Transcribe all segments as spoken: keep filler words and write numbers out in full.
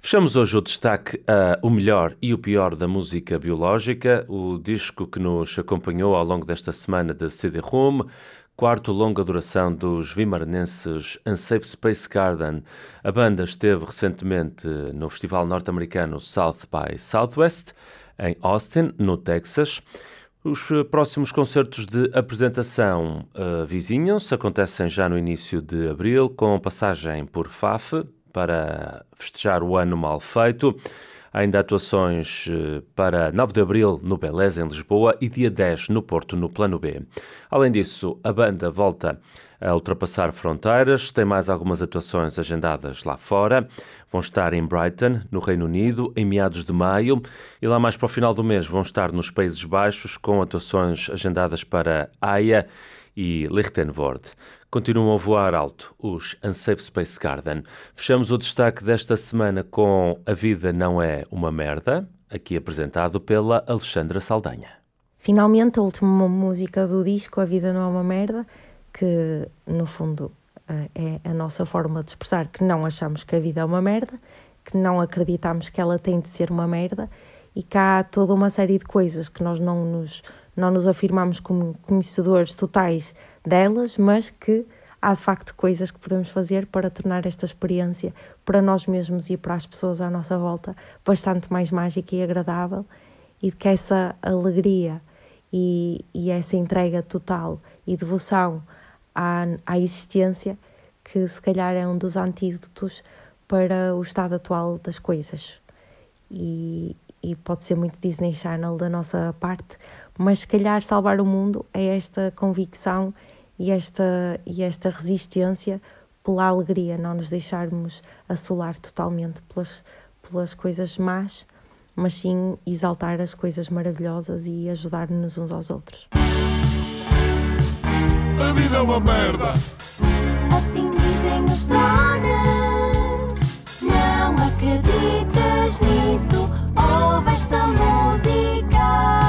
Fechamos hoje o destaque a O Melhor e o Pior da Música Biológica, o disco que nos acompanhou ao longo desta semana de C D-ROM, quarto longa duração dos vimaranenses Unsafe Space Garden. A banda esteve recentemente no festival norte-americano South by Southwest, em Austin, no Texas. Os próximos concertos de apresentação uh, vizinham-se, acontecem já no início de abril, com passagem por F A F, para festejar o ano mal feito. Há ainda atuações para nove de abril no Beleza, em Lisboa, e dia dez no Porto, no Plano B. Além disso, a banda volta a ultrapassar fronteiras, tem mais algumas atuações agendadas lá fora. Vão estar em Brighton, no Reino Unido, em meados de maio, e lá mais para o final do mês vão estar nos Países Baixos, com atuações agendadas para Haia e Lichtenvoorde. Continuam a voar alto os Unsafe Space Garden. Fechamos o destaque desta semana com A Vida Não É Uma Merda, aqui apresentado pela Alexandra Saldanha. Finalmente, a última música do disco, A Vida Não É Uma Merda, que no fundo é a nossa forma de expressar que não achamos que a vida é uma merda, que não acreditamos que ela tem de ser uma merda e que há toda uma série de coisas que nós não nos, não nos afirmamos como conhecedores totais delas, mas que há de facto coisas que podemos fazer para tornar esta experiência para nós mesmos e para as pessoas à nossa volta bastante mais mágica e agradável, e que essa alegria e, e essa entrega total e devoção à, à existência, que se calhar é um dos antídotos para o estado atual das coisas. E, e pode ser muito Disney Channel da nossa parte, mas se calhar salvar o mundo é esta convicção e esta, e esta resistência pela alegria, não nos deixarmos assolar totalmente pelas, pelas coisas más, mas sim exaltar as coisas maravilhosas e ajudar-nos uns aos outros. A vida é uma merda, assim dizem os donos. Não acreditas nisso? Ouve esta música.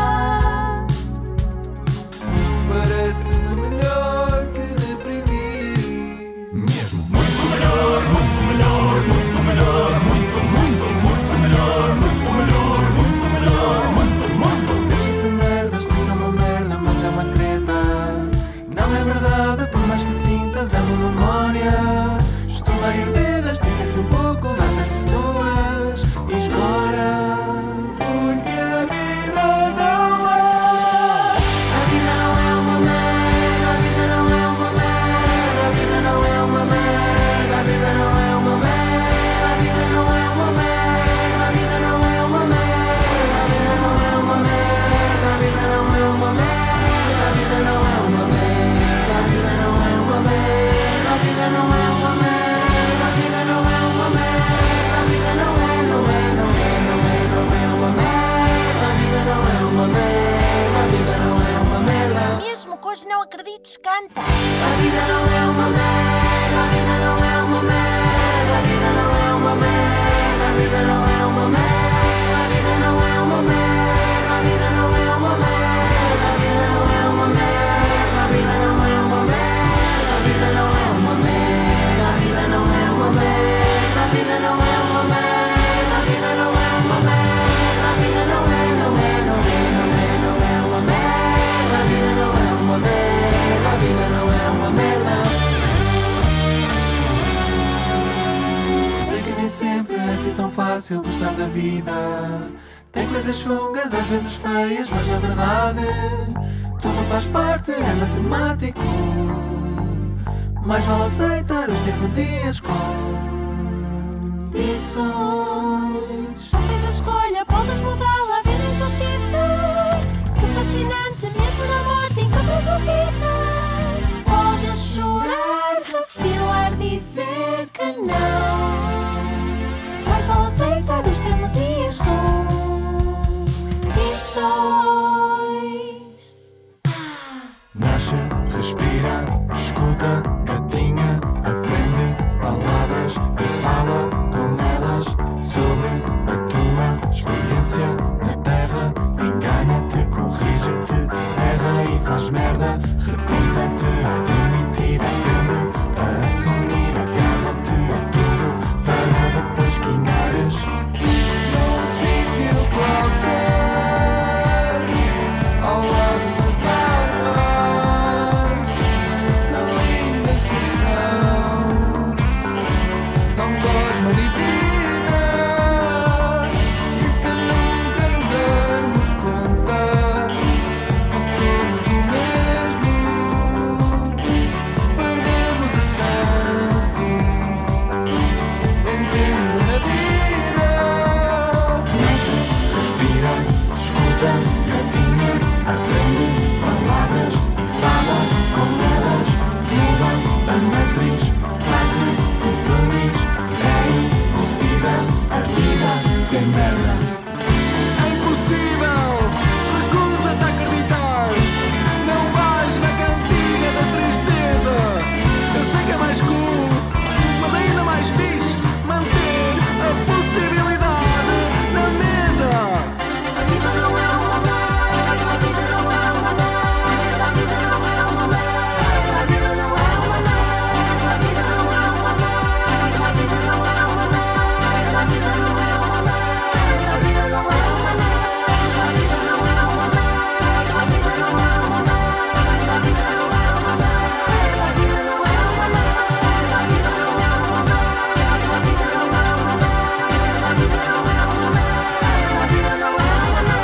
Parece-me melhor que deprimir. Mesmo muito melhor, muito melhor, muito melhor, muito, muito, muito melhor, muito melhor, muito melhor, muito, muito. Deixa-te merda, sei que é uma merda, mas é uma treta. Não é verdade, por mais que sintas, é uma memória. Estuda a Ayurveda, estica-te um pouco, dá-te as pessoas e explora. Porque a vida não é. A vida não é uma merda, a vida não é uma merda, a vida não é uma merda, a vida não é uma merda, a vida não é uma merda, a vida não é uma merda, a vida não é uma merda, a vida não é uma merda, a vida não é uma merda, a vida não é uma merda, a vida não é uma merda, a vida não é uma merda, a vida não é, não é, não é, não é, não é uma merda, a vida não é uma merda, a vida não é uma merda. Mesmo que hoje não acredites, canta. A vida não é uma merda, a vida não é uma merda, a vida não é uma merda, a vida não é uma merda, a vida não é uma merda, a vida não é uma merda, a vida não é uma merda, a vida não é uma merda, a vida não é uma merda, a vida não é uma merda, a vida não é uma merda, a vida não é uma merda, a vida não é, não é, não é, não é, não é uma merda, a vida não é uma merda, a vida não é uma merda. Sei que nem sempre é assim tão fácil gostar da vida. Tem coisas chungas, às vezes feias, mas na verdade tudo faz parte, é matemático. Mais vale aceitar os termos e as condições. Tu tens a escolha, podes mudá-la, a vida é injustiça. Que fascinante, mesmo na morte encontras a vida. Podes chorar, refilar, dizer que não. Mais vale aceitar os termos e as condições. Nasce, respira, escuta, gatinha, aprende palavras e fala com elas sobre a tua experiência na terra. Engana-te, corrige-te, erra e faz merda. Recusa-te a admitir, aprende a assumir, agarra-te a tudo para depois guinares. isso é merda. É impossível, recusa-te a acreditar. Não vais na cantiga da tristeza. Eu sei que é mais cool, mas ainda mais fixe manter a possibilidade na mesa. A vida não é uma merda, a vida não é uma merda, a vida não é uma merda, a vida não é uma merda, a vida não é uma merda, a vida não é uma merda, a vida não é uma merda, a vida não é uma merda, a vida não é uma merda, a vida não é uma merda, a vida não é uma merda, a vida não é uma merda, a vida não é uma merda, a vida não é uma merda, a vida não é uma merda, a vida não é uma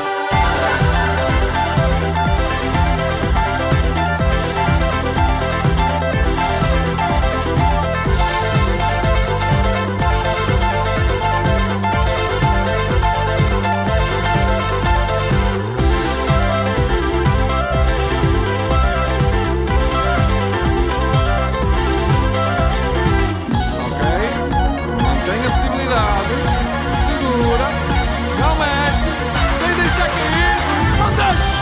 Ok? Mantém a possibilidade. Segura. Não mexe. Sem deixar cair. Mantém!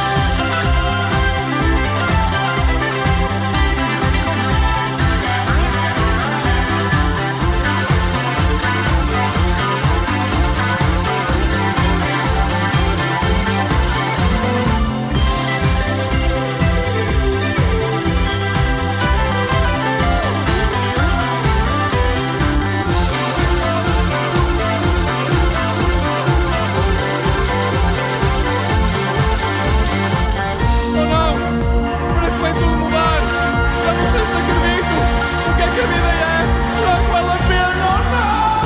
Oh não! Parece bem tudo mudar! Já não sei se acredito! O que é que a vida é? Será que vale a pena ou não?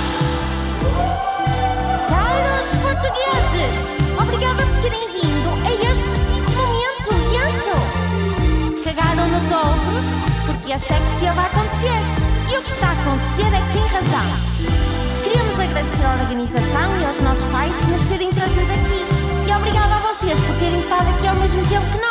Caros portugueses, obrigada por terem vindo a este preciso momento lento. Cagaram nos outros, porque este é que esteve a acontecer. E o que está a acontecer é que tem razão. Queríamos agradecer à organização e aos nossos pais por nos terem trazido aqui. E obrigada a vocês por terem estado aqui ao mesmo tempo que